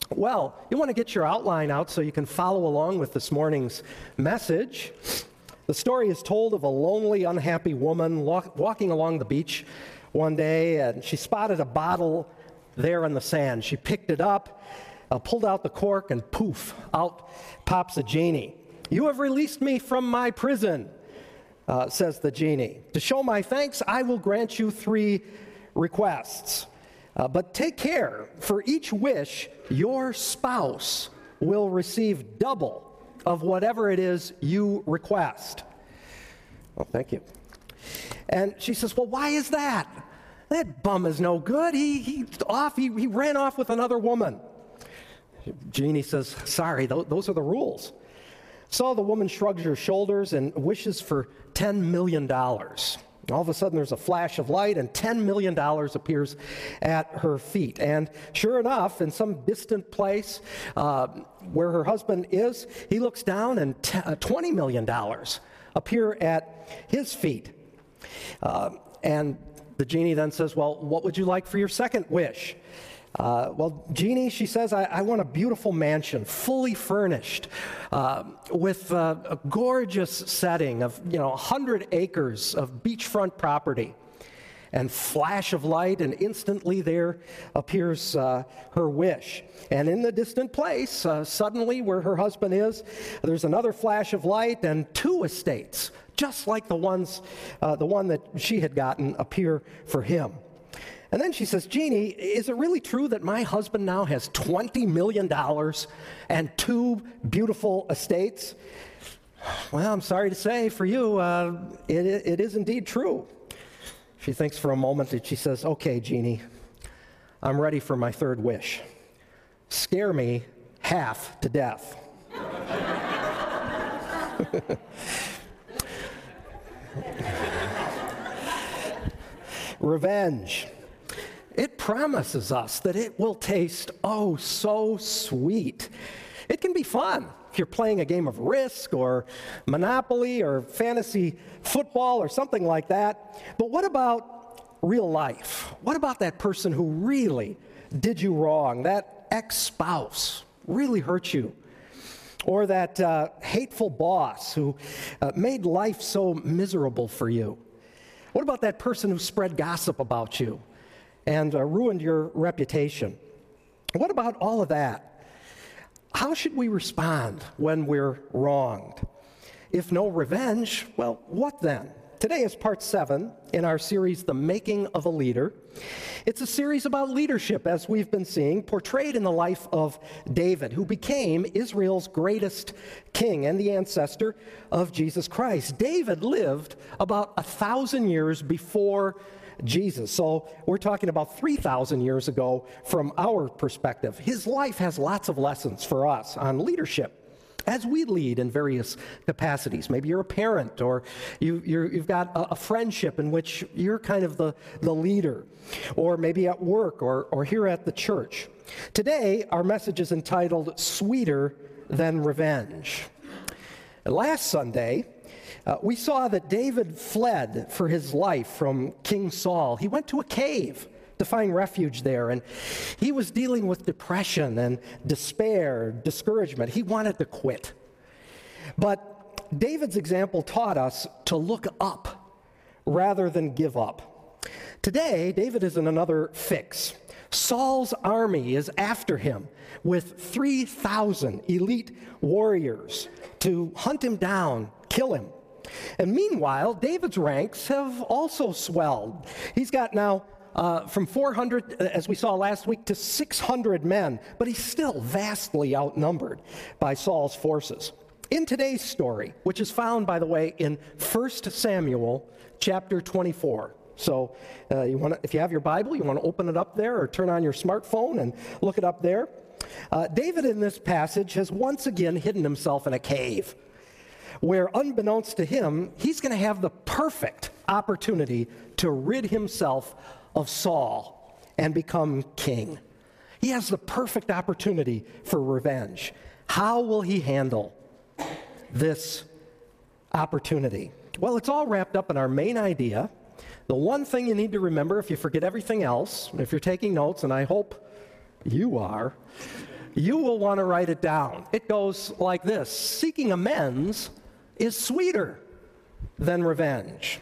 Well, you want to get your outline out so you can follow along with this morning's message. The story is told of a lonely, unhappy woman walking along the beach one day, and she spotted a bottle there in the sand. She picked it up, pulled out the cork, and poof, out pops a genie. "You have released me from my prison," says the genie. "To show my thanks, I will grant you 3 requests. But take care, for each wish, your spouse will receive double of whatever it is you request." Well, thank you. And she says, "Well, why is that? That bum is no good. He ran off with another woman." Genie says, "Sorry, those are the rules." So the woman shrugs her shoulders and wishes for $10 million. All of a sudden, there's a flash of light, and $10 million appears at her feet. And sure enough, in some distant place where her husband is, he looks down, and $20 million appear at his feet. And the genie then says, "Well, what would you like for your second wish?" "Well, genie," she says, I want a beautiful mansion, fully furnished, with a gorgeous setting of, 100 acres of beachfront property." And flash of light, and instantly there appears her wish. And in the distant place, suddenly where her husband is, there's another flash of light, and 2 estates, just like the one that she had gotten, appear for him. And then she says, "Genie, is it really true that my husband now has $20 million and 2 beautiful estates?" "Well, I'm sorry to say for you, it is indeed true." She thinks for a moment and she says, "Okay, Genie, I'm ready for my third wish. Scare me half to death." Revenge. It promises us that it will taste oh so sweet. It can be fun if you're playing a game of Risk or Monopoly or fantasy football or something like that. But what about real life? What about that person who really did you wrong? That ex-spouse really hurt you? Or that hateful boss who made life so miserable for you? What about that person who spread gossip about you and ruined your reputation? What about all of that? How should we respond when we're wronged? If no revenge, well, what then? Today is part 7 in our series, The Making of a Leader. It's a series about leadership, as we've been seeing, portrayed in the life of David, who became Israel's greatest king and the ancestor of Jesus Christ. David lived about 1,000 years before Jesus. So we're talking about 3,000 years ago from our perspective. His life has lots of lessons for us on leadership as we lead in various capacities. Maybe you're a parent, or you've got a friendship in which you're kind of the leader, or maybe at work or here at the church. Today, our message is entitled Sweeter Than Revenge. Last Sunday, we saw that David fled for his life from King Saul. He went to a cave to find refuge there, and he was dealing with depression and despair, discouragement. He wanted to quit. But David's example taught us to look up rather than give up. Today, David is in another fix. Saul's army is after him with 3,000 elite warriors to hunt him down, kill him. And meanwhile, David's ranks have also swelled. He's got now from 400, as we saw last week, to 600 men, but he's still vastly outnumbered by Saul's forces. In today's story, which is found, by the way, in 1 Samuel chapter 24. So if you have your Bible, you want to open it up there or turn on your smartphone and look it up there. David in this passage has once again hidden himself in a cave, where unbeknownst to him, he's going to have the perfect opportunity to rid himself of Saul and become king. He has the perfect opportunity for revenge. How will he handle this opportunity? Well, it's all wrapped up in our main idea. The one thing you need to remember, if you forget everything else, if you're taking notes, and I hope you are, you will want to write it down. It goes like this: seeking amends is sweeter than revenge.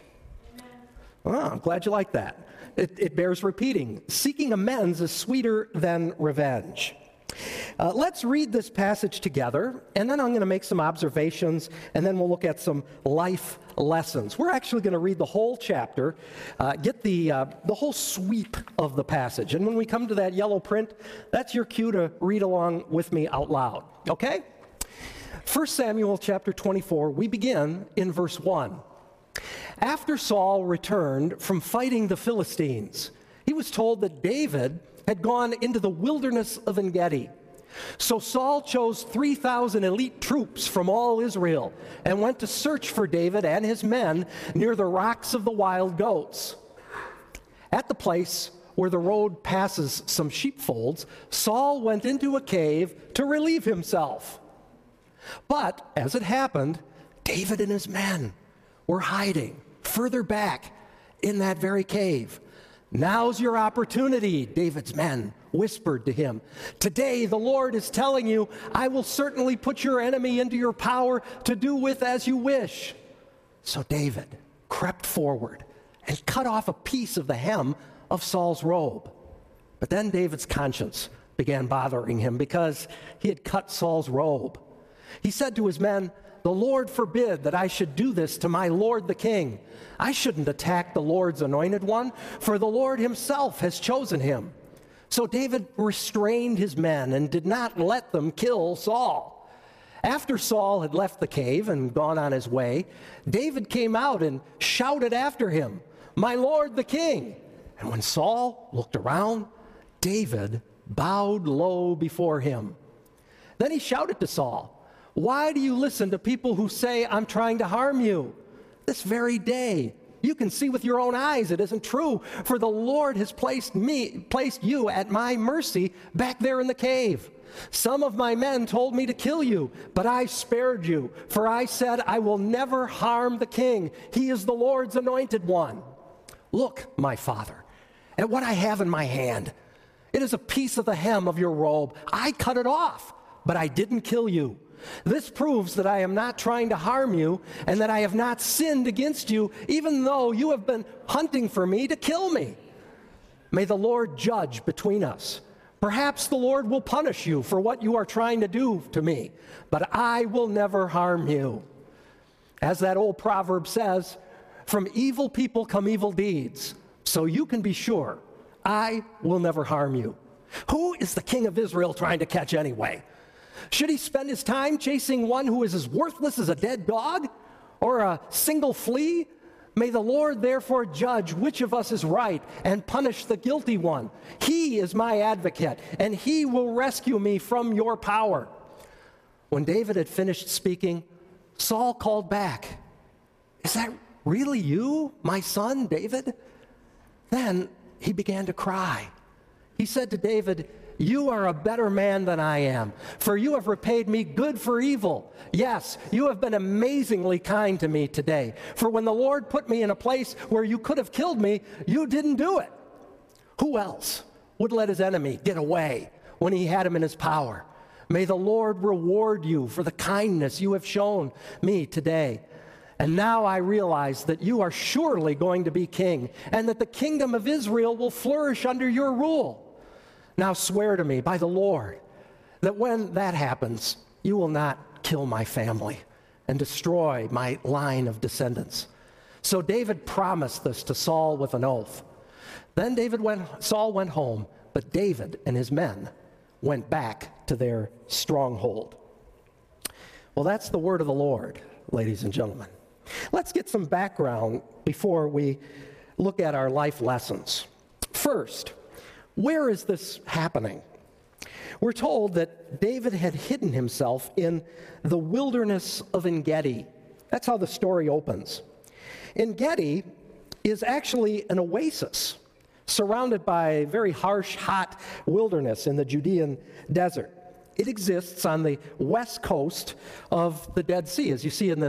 Oh, I'm glad you like that. It bears repeating. Seeking amends is sweeter than revenge. Let's read this passage together, and then I'm going to make some observations, and then we'll look at some life lessons. We're actually going to read the whole chapter, get the whole sweep of the passage. And when we come to that yellow print, that's your cue to read along with me out loud, okay? 1 Samuel chapter 24, we begin in verse 1. After Saul returned from fighting the Philistines, he was told that David had gone into the wilderness of En-Gedi. So Saul chose 3,000 elite troops from all Israel and went to search for David and his men near the rocks of the wild goats. At the place where the road passes some sheepfolds, Saul went into a cave to relieve himself. But as it happened, David and his men were hiding further back in that very cave. Now's your opportunity, David's men whispered to him. Today the Lord is telling you, I will certainly put your enemy into your power to do with as you wish. So David crept forward and cut off a piece of the hem of Saul's robe. But then David's conscience began bothering him because he had cut Saul's robe. He said to his men, the Lord forbid that I should do this to my lord the king. I shouldn't attack the Lord's anointed one, for the Lord himself has chosen him. So David restrained his men and did not let them kill Saul. After Saul had left the cave and gone on his way, David came out and shouted after him, my lord the king. And when Saul looked around, David bowed low before him. Then he shouted to Saul, why do you listen to people who say I'm trying to harm you? This very day, you can see with your own eyes it isn't true, for the Lord has placed you at my mercy back there in the cave. Some of my men told me to kill you, but I spared you, for I said I will never harm the king. He is the Lord's anointed one. Look, my father, at what I have in my hand. It is a piece of the hem of your robe. I cut it off, but I didn't kill you. This proves that I am not trying to harm you and that I have not sinned against you, even though you have been hunting for me to kill me. May the Lord judge between us. Perhaps the Lord will punish you for what you are trying to do to me, but I will never harm you. As that old proverb says, from evil people come evil deeds, so you can be sure I will never harm you. Who is the king of Israel trying to catch anyway? Should he spend his time chasing one who is as worthless as a dead dog or a single flea? May the Lord therefore judge which of us is right and punish the guilty one. He is my advocate, and he will rescue me from your power. When David had finished speaking, Saul called back, is that really you, my son, David? Then he began to cry. He said to David, you are a better man than I am, for you have repaid me good for evil. Yes, you have been amazingly kind to me today. For when the Lord put me in a place where you could have killed me, you didn't do it. Who else would let his enemy get away when he had him in his power? May the Lord reward you for the kindness you have shown me today. And now I realize that you are surely going to be king, and that the kingdom of Israel will flourish under your rule. Now swear to me by the Lord that when that happens, you will not kill my family and destroy my line of descendants. So David promised this to Saul with an oath. Then Saul went home, but David and his men went back to their stronghold. Well, that's the word of the Lord, ladies and gentlemen. Let's get some background before we look at our life lessons. First, where is this happening? We're told that David had hidden himself in the wilderness of En-Gedi. That's how the story opens. En-Gedi is actually an oasis surrounded by very harsh, hot wilderness in the Judean desert. It exists on the west coast of the Dead Sea, as you see in this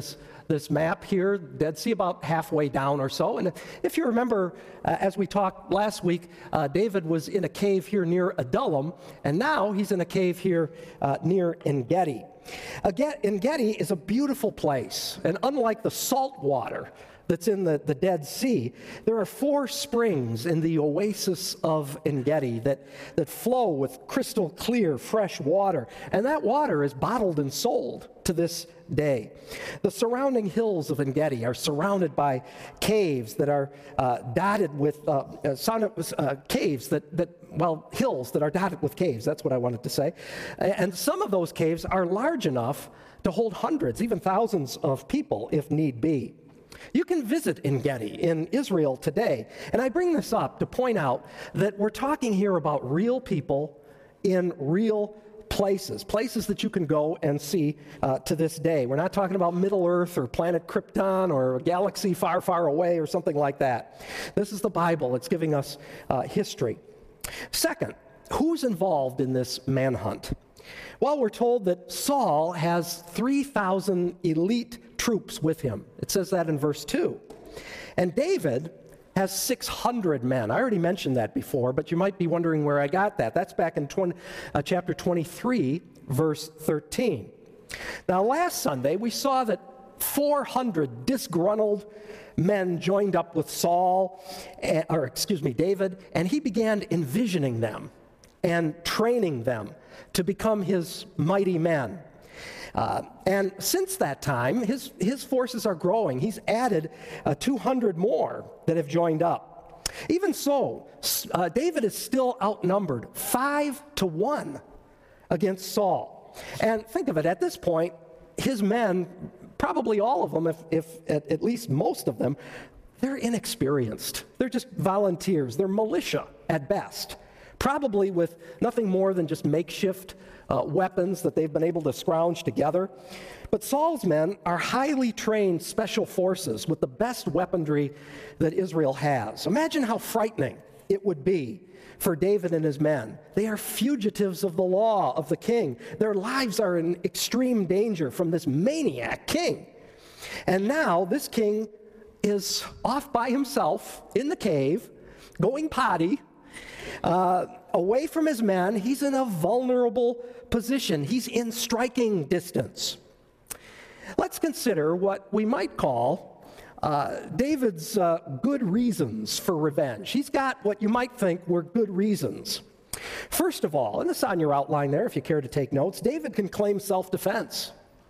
this map here, Dead Sea about halfway down or so. And if you remember, as we talked last week, David was in a cave here near Adullam, and now he's in a cave here near En-Gedi. En-Gedi is a beautiful place, and unlike the salt water that's in the Dead Sea, there are 4 springs in the oasis of En-Gedi that flow with crystal clear, fresh water, and that water is bottled and sold to this day. The surrounding hills of En-Gedi are surrounded by caves that are dotted with caves hills that are dotted with caves. That's what I wanted to say. And some of those caves are large enough to hold hundreds, even thousands of people if need be. You can visit En-Gedi in Israel today, and I bring this up to point out that we're talking here about real people in real places that you can go and see to this day. We're not talking about Middle Earth or planet Krypton or a galaxy far, far away or something like that. This is the Bible. It's giving us history. Second, who's involved in this manhunt? Well, we're told that Saul has 3,000 elite troops with him. It says that in verse 2. And David has 600 men. I already mentioned that before, but you might be wondering where I got that. That's back in chapter 23, verse 13. Now, last Sunday, we saw that 400 disgruntled men joined up with David, and he began envisioning them and training them to become his mighty men. And since that time, his forces are growing. He's added 200 more that have joined up. Even so, David is still outnumbered 5-1 against Saul. And think of it, at this point, his men, probably all of them, if at least most of them, they're inexperienced. They're just volunteers. They're militia at best. Probably with nothing more than just makeshift weapons that they've been able to scrounge together. But Saul's men are highly trained special forces with the best weaponry that Israel has. Imagine how frightening it would be for David and his men. They are fugitives of the law of the king. Their lives are in extreme danger from this maniac king. And now this king is off by himself in the cave, going potty, away from his men. He's in a vulnerable position. He's in striking distance. Let's consider what we might call David's good reasons for revenge. He's got what you might think were good reasons. First of all, and this is on your outline there if you care to take notes, David can claim self-defense.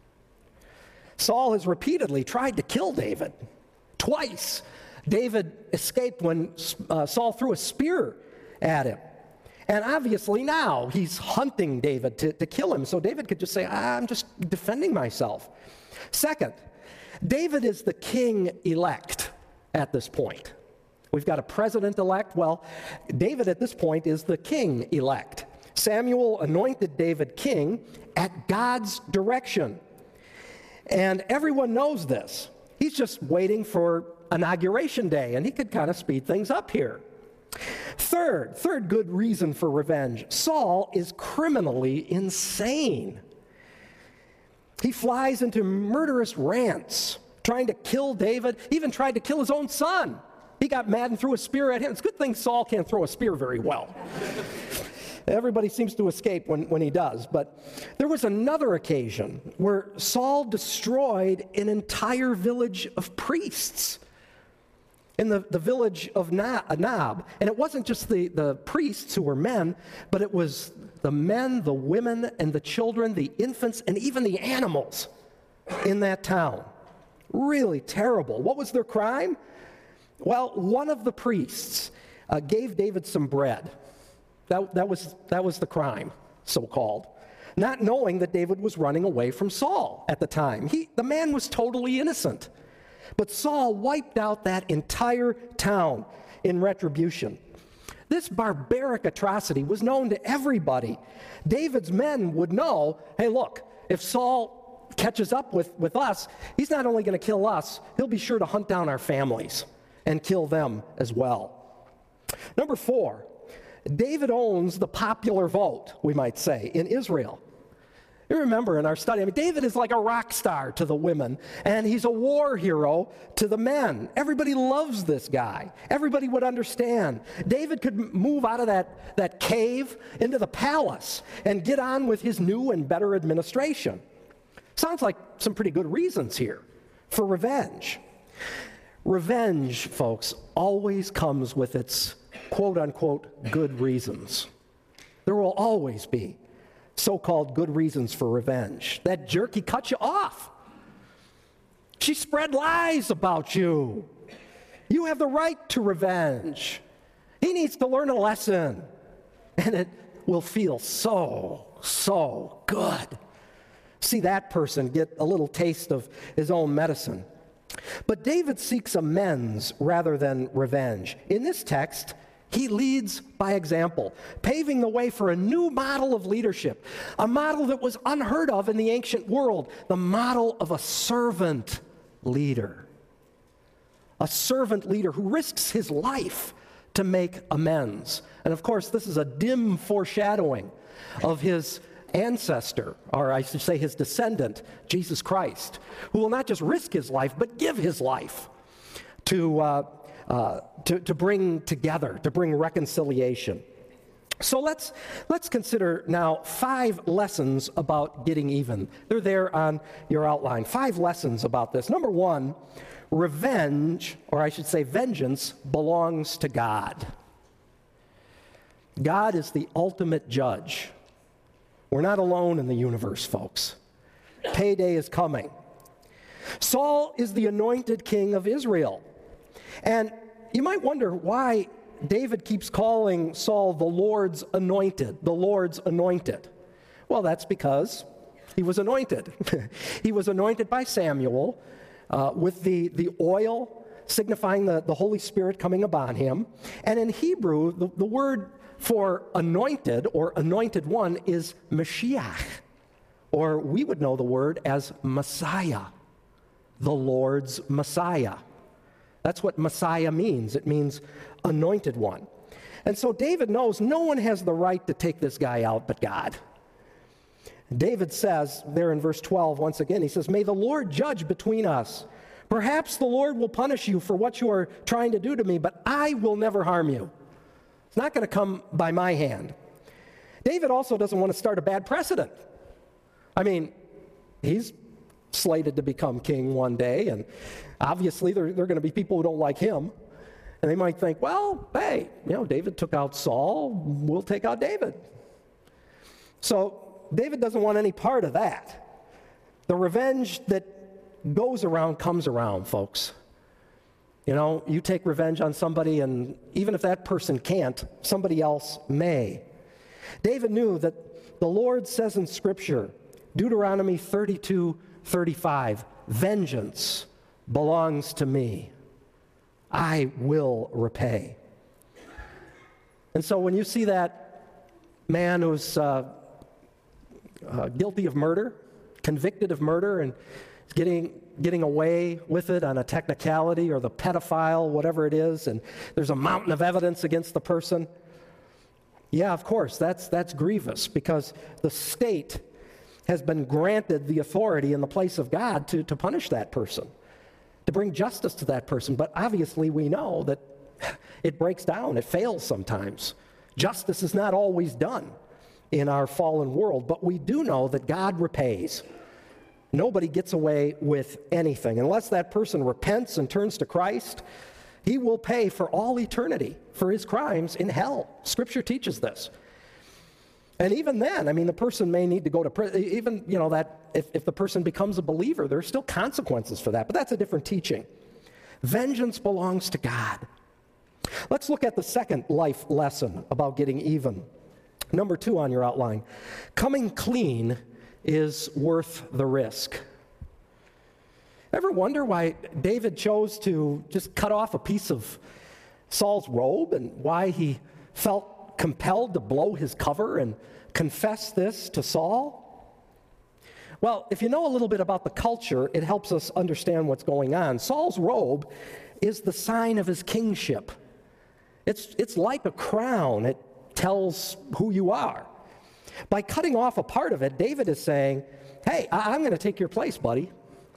Saul has repeatedly tried to kill David. Twice, David escaped when Saul threw a spear at him. And obviously now he's hunting David to kill him. So David could just say, I'm just defending myself. Second, David is the king-elect at this point. We've got a president-elect. Well, David at this point is the king-elect. Samuel anointed David king at God's direction. And everyone knows this. He's just waiting for inauguration day, and he could kind of speed things up here. Third good reason for revenge. Saul is criminally insane. He flies into murderous rants, trying to kill David, even tried to kill his own son. He got mad and threw a spear at him. It's a good thing Saul can't throw a spear very well. Everybody seems to escape when he does. But there was another occasion where Saul destroyed an entire village of priests in the village of Nob. And it wasn't just the priests who were men, but it was the men, the women, and the children, the infants, and even the animals in that town. Really terrible. What was their crime? Well, one of the priests gave David some bread. That was the crime, so-called. Not knowing that David was running away from Saul at the time. The man was totally innocent. But Saul wiped out that entire town in retribution. This barbaric atrocity was known to everybody. David's men would know, hey, look, if Saul catches up with us, he's not only going to kill us, he'll be sure to hunt down our families and kill them as well. Number 4, David owns the popular vote, we might say, in Israel. You remember in our study, David is like a rock star to the women, and he's a war hero to the men. Everybody loves this guy. Everybody would understand. David could move out of that cave into the palace and get on with his new and better administration. Sounds like some pretty good reasons here for revenge. Revenge, folks, always comes with its quote-unquote good reasons. There will always be so-called good reasons for revenge. That jerk, he cut you off. She spread lies about you. You have the right to revenge. He needs to learn a lesson. And it will feel so good. See that person get a little taste of his own medicine. But David seeks amends rather than revenge. In this text, he leads by example, paving the way for a new model of leadership, a model that was unheard of in the ancient world, the model of a servant leader. A servant leader who risks his life to make amends. And of course, this is a dim foreshadowing of his ancestor, or I should say his descendant, Jesus Christ, who will not just risk his life, but give his life to bring together, to bring reconciliation. So let's consider now 5 lessons about getting even. They're there on your outline. 5 lessons about this. Number 1, revenge, or I should say vengeance, belongs to God. God is the ultimate judge. We're not alone in the universe, folks. Payday is coming. Saul is the anointed king of Israel. And you might wonder why David keeps calling Saul the Lord's anointed, the Lord's anointed. Well, that's because he was anointed. He was anointed by Samuel with the oil signifying the Holy Spirit coming upon him. And in Hebrew, the word for anointed or anointed one is Mashiach, or we would know the word as Messiah, the Lord's Messiah. That's what Messiah means. It means anointed one. And so David knows no one has the right to take this guy out but God. David says there in verse 12, once again, he says, "May the Lord judge between us. Perhaps the Lord will punish you for what you are trying to do to me, but I will never harm you. It's not going to come by my hand." David also doesn't want to start a bad precedent. I mean, he's slated to become king one day, and obviously there are going to be people who don't like him, and they might think, well, hey, David took out Saul, we'll take out David. So David doesn't want any part of that. The revenge that goes around comes around, folks. You take revenge on somebody, and even if that person can't, somebody else may. David knew that the Lord says in Scripture, Deuteronomy 32:35, "Vengeance belongs to me. I will repay." And so when you see that man who's guilty of murder, convicted of murder, and getting away with it on a technicality, or the pedophile, whatever it is, and there's a mountain of evidence against the person, yeah, of course, that's grievous, because the state has been granted the authority in the place of God to punish that person, to bring justice to that person. But obviously we know that it breaks down, it fails sometimes. Justice is not always done in our fallen world, but we do know that God repays. Nobody gets away with anything. Unless that person repents and turns to Christ, he will pay for all eternity for his crimes in hell. Scripture teaches this. And even then, the person may need to go to prison. Even, that if the person becomes a believer, there are still consequences for that. But that's a different teaching. Vengeance belongs to God. Let's look at the second life lesson about getting even. Number 2 on your outline. Coming clean is worth the risk. Ever wonder why David chose to just cut off a piece of Saul's robe, and why he felt compelled to blow his cover and confess this to Saul? Well, if you know a little bit about the culture, it helps us understand what's going on. Saul's robe is the sign of his kingship. It's like a crown. It tells who you are. By cutting off a part of it, David is saying, hey, I'm going to take your place, buddy.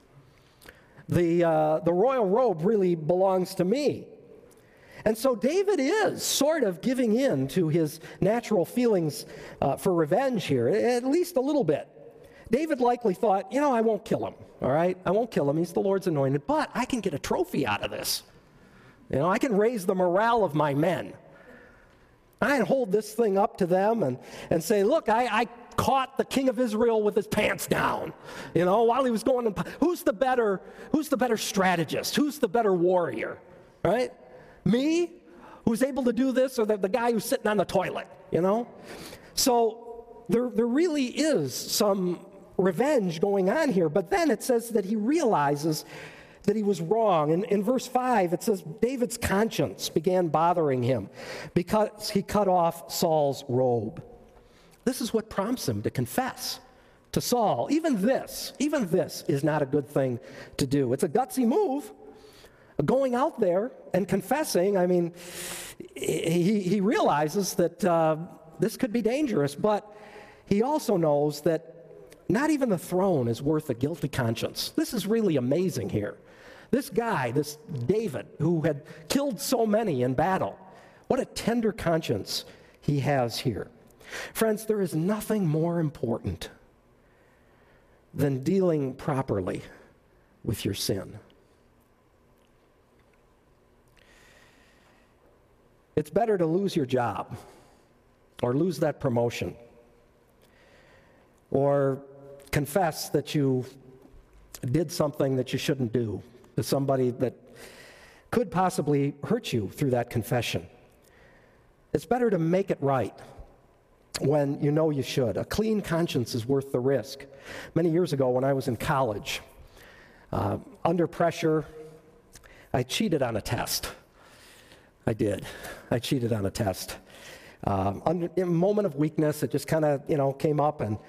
The royal robe really belongs to me. And so David is sort of giving in to his natural feelings for revenge here, at least a little bit. David likely thought, I won't kill him, all right? I won't kill him. He's the Lord's anointed, but I can get a trophy out of this. I can raise the morale of my men. I can hold this thing up to them and say, look, I caught the king of Israel with his pants down, while he was going. Who's the better strategist? Who's the better warrior, right? Me, who's able to do this, or the guy who's sitting on the toilet, So there really is some revenge going on here, but then it says that he realizes that he was wrong. In verse 5, it says, David's conscience began bothering him because he cut off Saul's robe. This is what prompts him to confess to Saul. Even this is not a good thing to do. It's a gutsy move. Going out there and confessing, he realizes that this could be dangerous, but he also knows that not even the throne is worth a guilty conscience. This is really amazing here. This guy, this David, who had killed so many in battle, what a tender conscience he has here. Friends, there is nothing more important than dealing properly with your sin. It's better to lose your job or lose that promotion or confess that you did something that you shouldn't do to somebody that could possibly hurt you through that confession. It's better to make it right when you know you should. A clean conscience is worth the risk. Many years ago when I was in college, under pressure, I cheated on a test. I did. I cheated on a test. In a moment of weakness, it just kind of, came up, and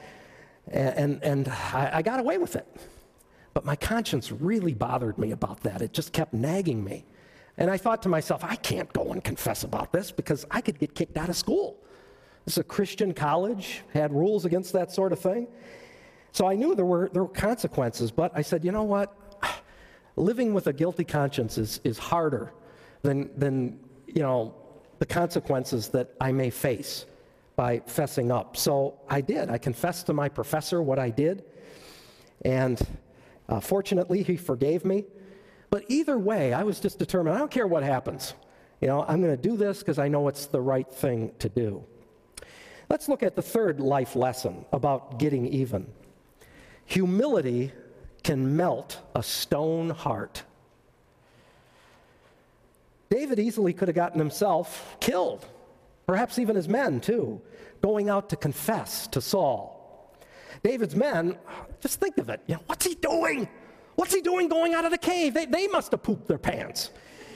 I got away with it. But my conscience really bothered me about that. It just kept nagging me. And I thought to myself, I can't go and confess about this because I could get kicked out of school. This is a Christian college, had rules against that sort of thing. So I knew there were consequences, but I said, you know what? Living with a guilty conscience is harder than the consequences that I may face by fessing up. So I did. I confessed to my professor what I did, and fortunately, he forgave me. But either way, I was just determined, I don't care what happens. I'm going to do this because I know it's the right thing to do. Let's look at the third life lesson about getting even. Humility can melt a stone heart. David easily could have gotten himself killed, perhaps even his men too, going out to confess to Saul. David's men, just think of it. What's he doing? What's he doing going out of the cave? They must have pooped their pants.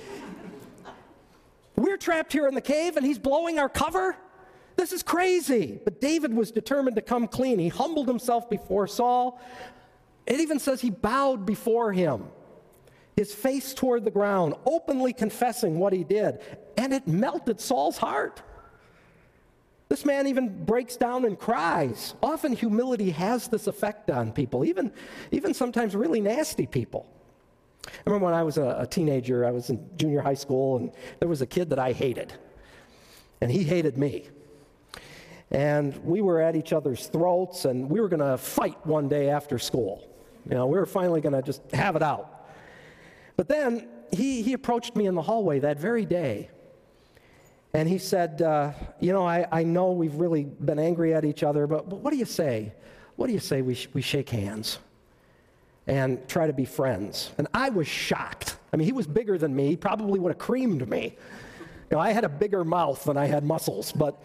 We're trapped here in the cave and he's blowing our cover? This is crazy. But David was determined to come clean. He humbled himself before Saul. It even says he bowed before him, his face toward the ground, openly confessing what he did. And it melted Saul's heart. This man even breaks down and cries. Often humility has this effect on people, even sometimes really nasty people. I remember when I was a teenager, I was in junior high school, and there was a kid that I hated. And he hated me. And we were at each other's throats, and we were going to fight one day after school. We were finally going to just have it out. But then he approached me in the hallway that very day. And he said, I know we've really been angry at each other, but what do you say? What do you say we shake hands and try to be friends? And I was shocked. He was bigger than me. He probably would have creamed me. I had a bigger mouth than I had muscles, but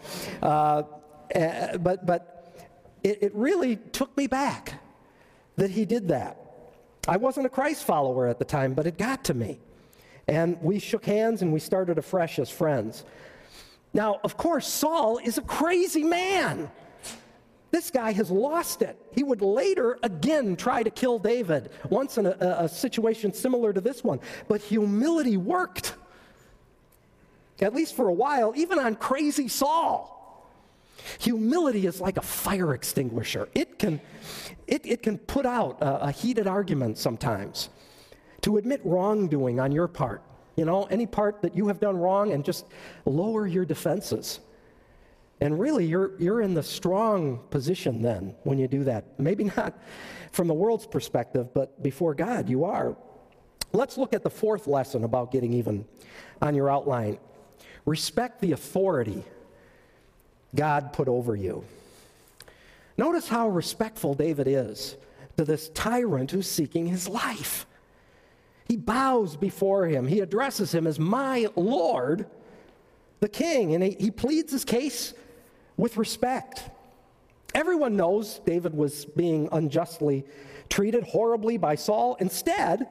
it really took me back that he did that. I wasn't a Christ follower at the time, but it got to me. And we shook hands and we started afresh as friends. Now, of course, Saul is a crazy man. This guy has lost it. He would later again try to kill David, once in a situation similar to this one. But humility worked, at least for a while, even on crazy Saul. Humility is like a fire extinguisher. It can put out a heated argument sometimes. To admit wrongdoing on your part, any part that you have done wrong, and just lower your defenses. And really, you're in the strong position then when you do that. Maybe not from the world's perspective, but before God, you are. Let's look at the fourth lesson about getting even on your outline. Respect the authority God put over you. Notice how respectful David is to this tyrant who's seeking his life. He bows before him. He addresses him as my Lord, the king, and he pleads his case with respect. Everyone knows David was being unjustly treated horribly by Saul. Instead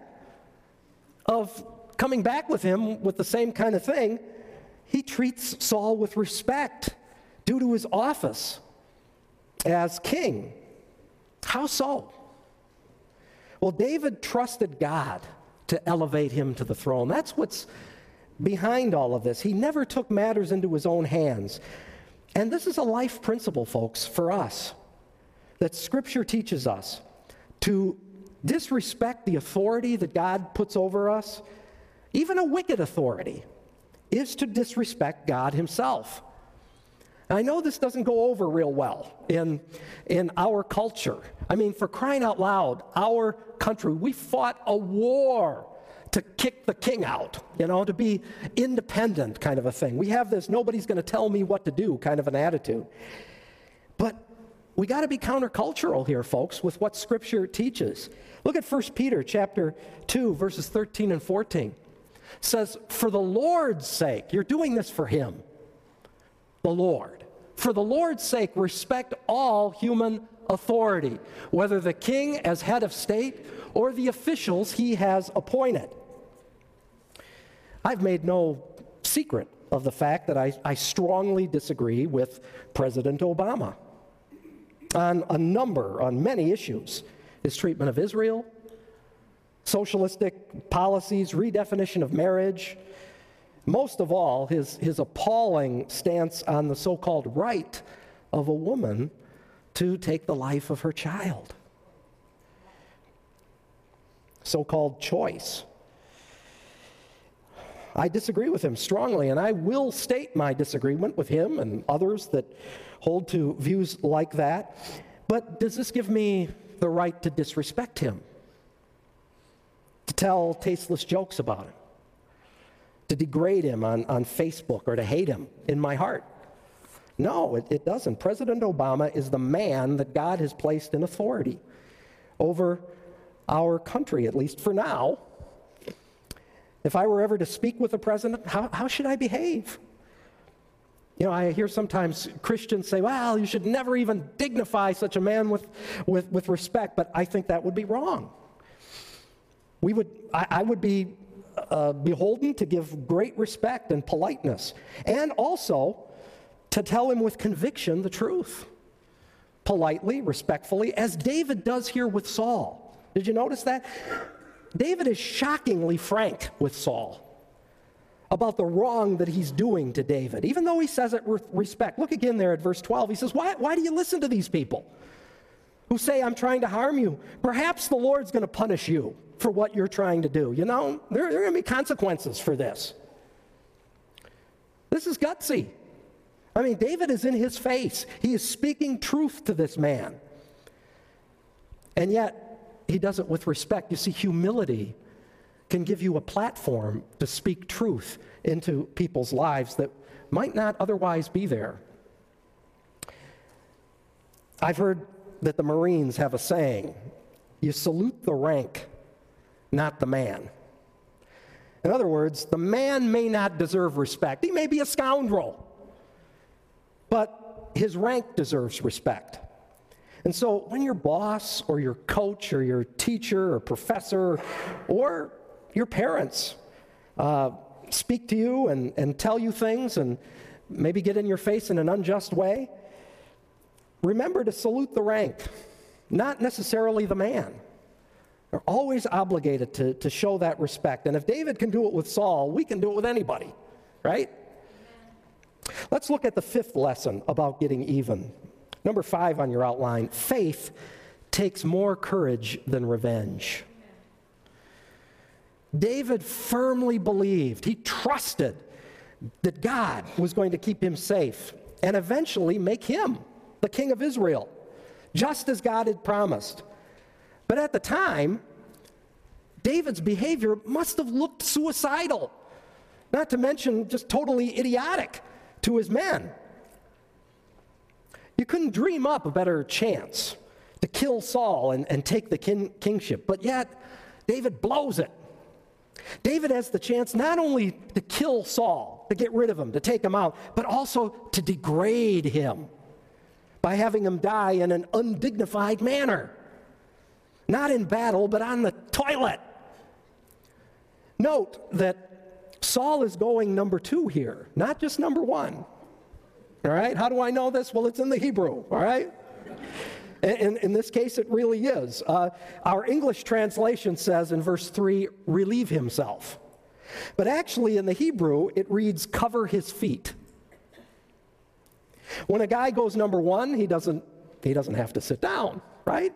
of coming back with him with the same kind of thing, he treats Saul with respect due to his office as king. How so? Well, David trusted God to elevate him to the throne. That's what's behind all of this. He never took matters into his own hands. And this is a life principle, folks, for us, that Scripture teaches us. To disrespect the authority that God puts over us, even a wicked authority, is to disrespect God himself. I know this doesn't go over real well in our culture. I mean, for crying out loud, our country, we fought a war to kick the king out, to be independent kind of a thing. We have this nobody's going to tell me what to do kind of an attitude. But we got to be countercultural here, folks, with what Scripture teaches. Look at 1 Peter chapter 2, verses 13 and 14. It says, for the Lord's sake, you're doing this for him, the Lord. For the Lord's sake, respect all human authority, whether the king as head of state or the officials he has appointed. I've made no secret of the fact that I strongly disagree with President Obama on many issues. His treatment of Israel, socialistic policies, redefinition of marriage, most of all, his appalling stance on the so-called right of a woman to take the life of her child. So-called choice. I disagree with him strongly, and I will state my disagreement with him and others that hold to views like that. But does this give me the right to disrespect him? To tell tasteless jokes about him? To degrade him on Facebook or to hate him in my heart? No, it doesn't. President Obama is the man that God has placed in authority over our country, at least for now. If I were ever to speak with the president, how should I behave? I hear sometimes Christians say, well, you should never even dignify such a man with respect, but I think that would be wrong. I would be beholden to give great respect and politeness, and also to tell him with conviction the truth, politely, respectfully, as David does here with Saul. Did you notice that? David is shockingly frank with Saul about the wrong that he's doing to David, even though he says it with respect. Look again there at verse 12. He says, why do you listen to these people who say I'm trying to harm you? Perhaps the Lord's going to punish you for what you're trying to do. There are going to be consequences for this. This is gutsy. I mean, David is in his face. He is speaking truth to this man. And yet, he does it with respect. You see, humility can give you a platform to speak truth into people's lives that might not otherwise be there. I've heard that the Marines have a saying, you salute the rank, not the man. In other words, the man may not deserve respect. He may be a scoundrel, but his rank deserves respect. And so when your boss or your coach or your teacher or professor or your parents speak to you and tell you things and maybe get in your face in an unjust way, remember to salute the rank, not necessarily the man. They're always obligated to show that respect. And if David can do it with Saul, we can do it with anybody, right? Let's look at the fifth lesson about getting even. Number 5 on your outline, faith takes more courage than revenge. David firmly believed, he trusted that God was going to keep him safe and eventually make him the king of Israel, just as God had promised. But at the time, David's behavior must have looked suicidal, not to mention just totally idiotic to his men. You couldn't dream up a better chance to kill Saul and take the kingship, but yet David blows it. David has the chance not only to kill Saul, to get rid of him, to take him out, but also to degrade him by having him die in an undignified manner. Not in battle, but on the toilet. Note that Saul is going number 2 here, not just number 1. All right? How do I know this? Well, it's in the Hebrew, all right? In this case, it really is. Our English translation says in verse 3, relieve himself. But actually in the Hebrew, it reads, cover his feet. When a guy goes number 1, he doesn't have to sit down, right?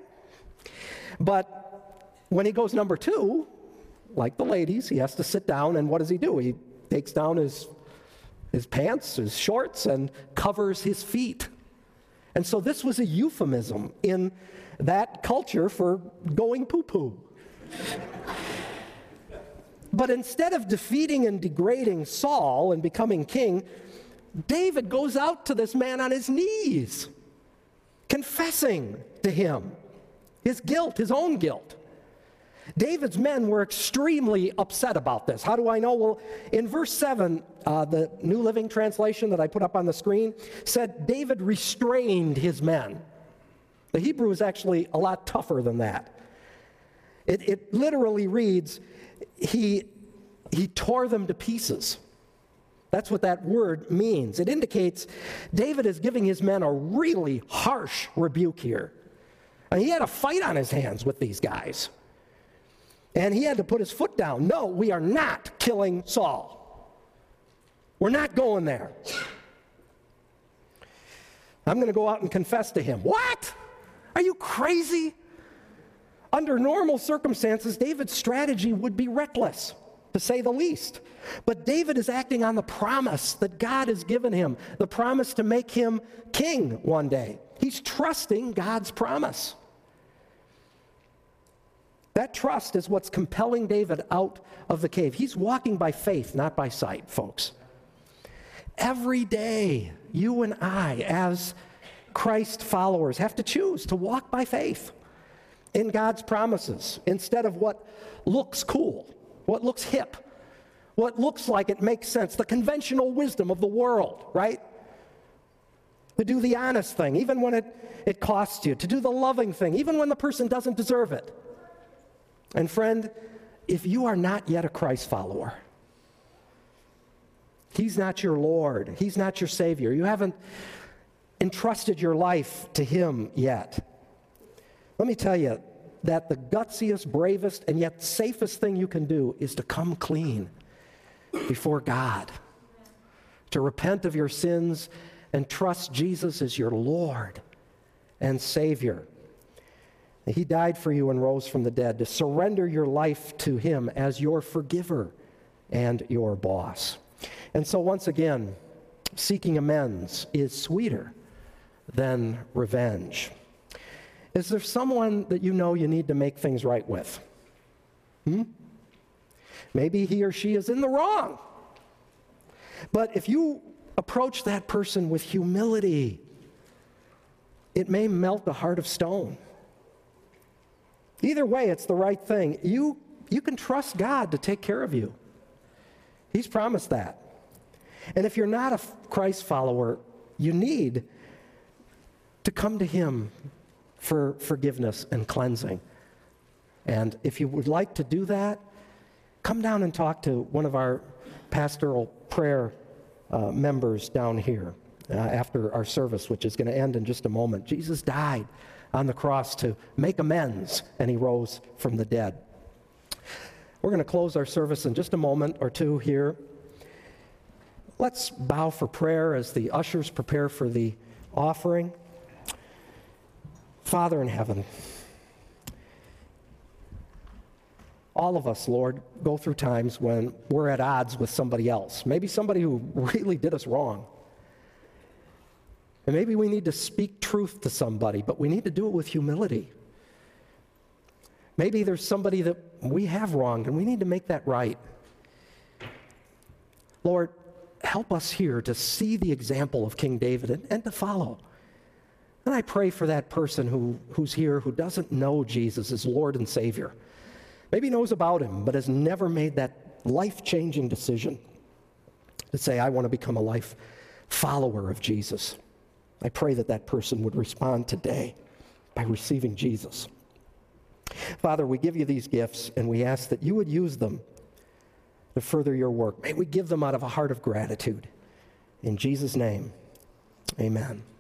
But when he goes number 2, like the ladies, he has to sit down, and what does he do? He takes down his pants, his shorts, and covers his feet. And so this was a euphemism in that culture for going poo-poo. But instead of defeating and degrading Saul and becoming king, David goes out to this man on his knees, confessing to him his guilt, his own guilt. David's men were extremely upset about this. How do I know? Well, in verse 7, the New Living Translation that I put up on the screen said David restrained his men. The Hebrew is actually a lot tougher than that. It literally reads, he tore them to pieces. That's what that word means. It indicates David is giving his men a really harsh rebuke here. And he had a fight on his hands with these guys. And he had to put his foot down. No, we are not killing Saul. We're not going there. I'm going to go out and confess to him. What? Are you crazy? Under normal circumstances, David's strategy would be reckless, to say the least. But David is acting on the promise that God has given him, the promise to make him king one day. He's trusting God's promise. That trust is what's compelling David out of the cave. He's walking by faith, not by sight, folks. Every day, you and I, as Christ followers, have to choose to walk by faith in God's promises instead of what looks cool, what looks hip, what looks like it makes sense, the conventional wisdom of the world, right? To do the honest thing, even when it costs you, to do the loving thing, even when the person doesn't deserve it. And friend, if you are not yet a Christ follower, He's not your Lord, He's not your Savior, you haven't entrusted your life to Him yet, let me tell you that the gutsiest, bravest, and yet safest thing you can do is to come clean before God, to repent of your sins and trust Jesus as your Lord and Savior. He died for you and rose from the dead, to surrender your life to Him as your forgiver and your boss. And so once again, seeking amends is sweeter than revenge. Is there someone that you know you need to make things right with? Maybe he or she is in the wrong. But if you approach that person with humility, it may melt the heart of stone. Either way, it's the right thing. You can trust God to take care of you. He's promised that. And if you're not a Christ follower, you need to come to Him for forgiveness and cleansing. And if you would like to do that, come down and talk to one of our pastoral prayer members down here after our service, which is going to end in just a moment. Jesus died on the cross to make amends, and He rose from the dead. We're going to close our service in just a moment or two here. Let's bow for prayer as the ushers prepare for the offering. Father in heaven, all of us, Lord, go through times when we're at odds with somebody else, maybe somebody who really did us wrong. And maybe we need to speak truth to somebody, but we need to do it with humility. Maybe there's somebody that we have wronged, and we need to make that right. Lord, help us here to see the example of King David and to follow. And I pray for that person who's here who doesn't know Jesus as Lord and Savior. Maybe knows about him, but has never made that life-changing decision to say, I want to become a life follower of Jesus. I pray that that person would respond today by receiving Jesus. Father, we give you these gifts, and we ask that you would use them to further your work. May we give them out of a heart of gratitude. In Jesus' name, amen.